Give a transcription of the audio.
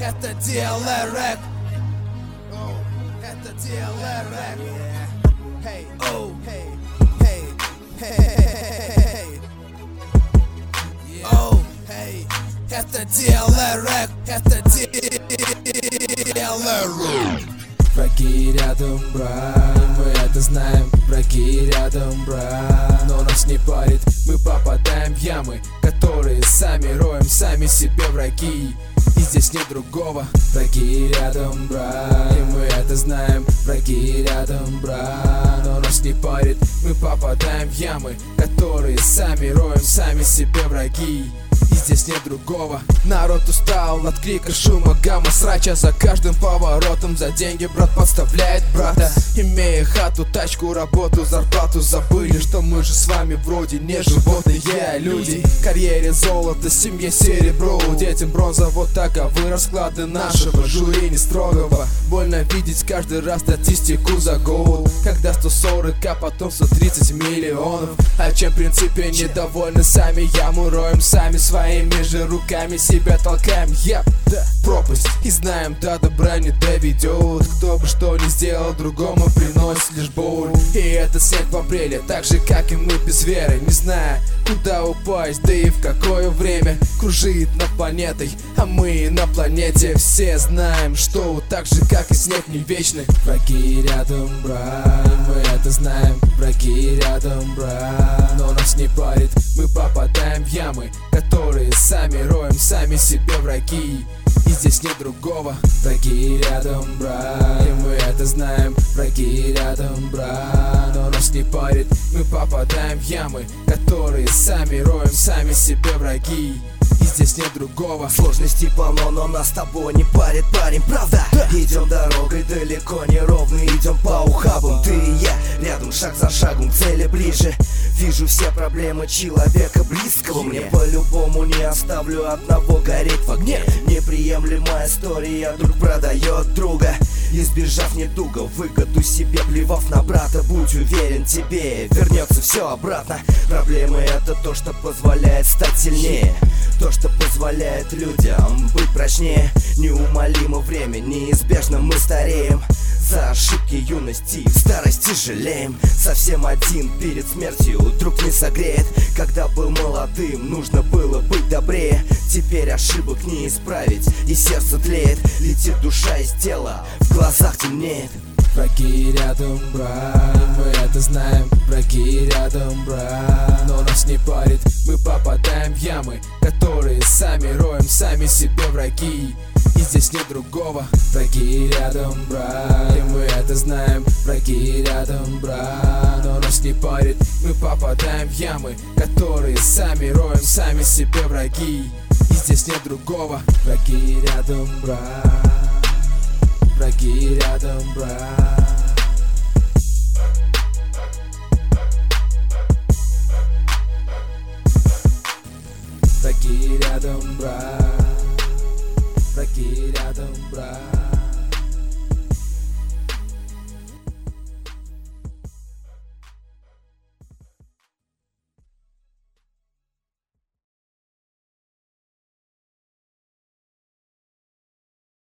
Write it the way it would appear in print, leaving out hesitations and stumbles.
Это DLR. Это DLR. Hey, oh, hey, hey, hey, oh, hey. Это DLR. Это DLR. Враги рядом, брат, мы это знаем. Враги рядом, брат, но нас не парит. Мы попадаем в ямы, которые сами роем, сами себе враги. И здесь нет другого. Враги рядом, брат, и мы это знаем. Враги рядом, брат, но нас не парит. Мы попадаем в ямы, которые сами роем, сами себе враги. И здесь нет другого. Народ устал от крика, шума, гамма, срача. За каждым поворотом за деньги брат подставляет брата. Имея хату, тачку, работу, зарплату, забыли, что мы же с вами вроде не животные, а люди. Карьере золото, семье серебро, детям бронза, вот таковы расклады нашего жюри не строгого. Больно видеть каждый раз статистику за год, когда 140, а потом 130 миллионов. А чем в принципе недовольны сами, яму роем сами, своими же руками себя толкаем. Пропасть, и знаем, до добра не доведет. Кто бы что ни сделал другому, приносит лишь боль. И этот снег в апреле, так же как и мы, без веры, не зная, куда упасть, да и в какое время. Кружит над планетой, а мы на планете. Все знаем, что так же как и снег не вечный. Враги рядом, брат, мы это знаем. Враги рядом, брат, но нас не парит. Мы попадаем в ямы, которые сами роем, сами себе враги. И здесь нет другого. Враги рядом, брат, и мы это знаем. Враги рядом, брат, но нас не парит. Мы попадаем в ямы, которые сами роем, сами себе враги. И здесь нет другого. Сложностей полно, но нас с тобой не парит, парень, правда? Идем дорогой далеко не ровной, идем по ухабам. Ты и я рядом, шаг за шагом, к цели ближе. Вижу все проблемы человека близкого мне. По-любому не оставлю одного гореть в огне. Неприемлемая история, друг продает друга, избежав недуга, выгоду себе плевав на брата. Будь уверен, тебе вернется все обратно. Проблемы — это то, что позволяет стать сильнее, то, что позволяет людям быть прочнее. Неумолимо время, неизбежно мы стареем. За ошибки юности в старости жалеем. Совсем один перед смертью друг не согреет. Когда был молодым, нужно было быть добрее. Теперь ошибок не исправить, и сердце тлеет. Летит душа из тела, в глазах темнеет. Враги рядом, брат, мы это знаем. Враги рядом, брат, но нас не парит. Мы попадаем в ямы, которые сами роем, сами себе враги. И здесь нет другого. Враги рядом, брат, и мы это знаем. Враги рядом, брат, но нас не парит. Мы попадаем в ямы, которые сами роем, сами себе враги. И здесь нет другого. Враги рядом, брат. Враги рядом, брат.